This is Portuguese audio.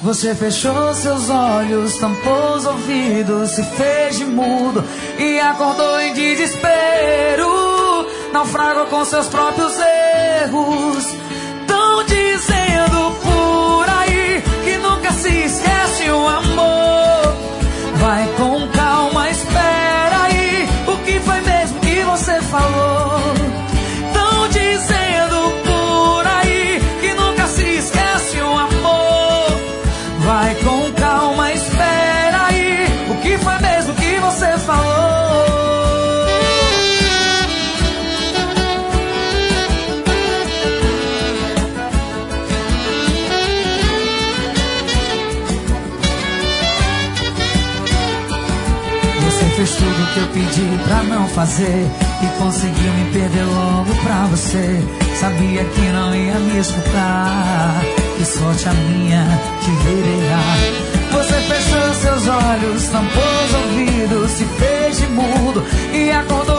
Você fechou seus olhos, tampou os ouvidos, se fez de mudo e acordou em desespero. Naufragou com seus próprios erros. Tão dizendo por aí que nunca se esquece o amor. Vai com calma, espera aí. O que foi mesmo que você falou? Tão dizendo por aí que nunca se esquece o amor. Vai com calma, espera aí. O que foi mesmo que você falou? Você fez tudo que eu pedi pra não fazer e conseguiu me perder logo pra você. Sabia que não ia me escutar, que sorte a minha te verá. Você fechou seus olhos, tampou os ouvidos, se fez de mudo e acordou